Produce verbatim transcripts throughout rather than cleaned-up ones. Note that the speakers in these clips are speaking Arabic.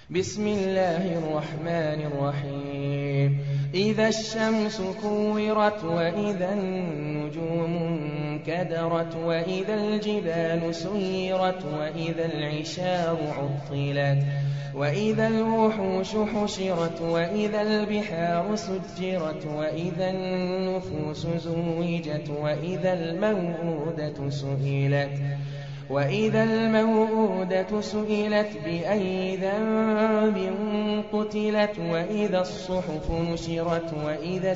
بسم الله الرحمن الرحيم إذا الشمس كورت وإذا النجوم انكدرت وإذا الجبال سيرت وإذا العشار عطلت وإذا الوحوش حشرت وإذا البحار سجرت وإذا النفوس زوجت وإذا الموءودة سئلت وإذا الموءودة سئلت بأي ذنب قتلت وإذا الصحف نشرت وإذا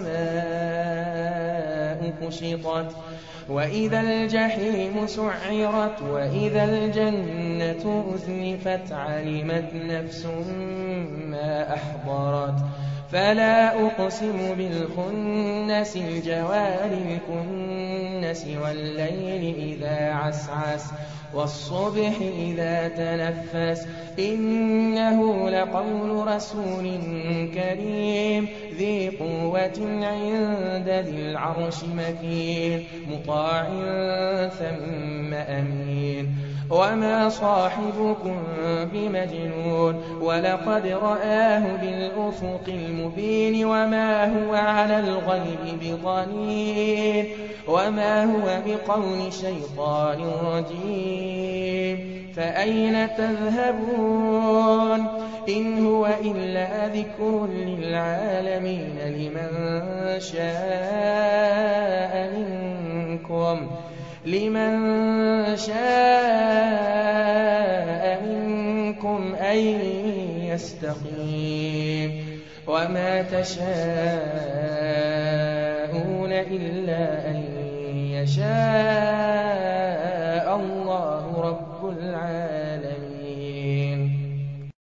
السماء كشطت وإذا الجحيم سعرت وإذا الجنة أزلفت علمت نفس ما أحضرت فلا أقسم بالخنس الجوار الكنس والليل إذا عسعس والصبح إذا تنفس إنه لقول رسول كريم ذي قوة عند ذي العرش مكين مطاع ثم أمين وما صاحبكم بمجنون ولقد رآه بالأفق المبين وما هو على الغيب بضنين وما هو بقول شيطان رجيم فأين تذهبون إن هو إلا ذكر للعالمين لمن شاء منكم لمن شاء منكم أن يستقيم وما تشاءون إلا أن يشاء الله رب العالمين.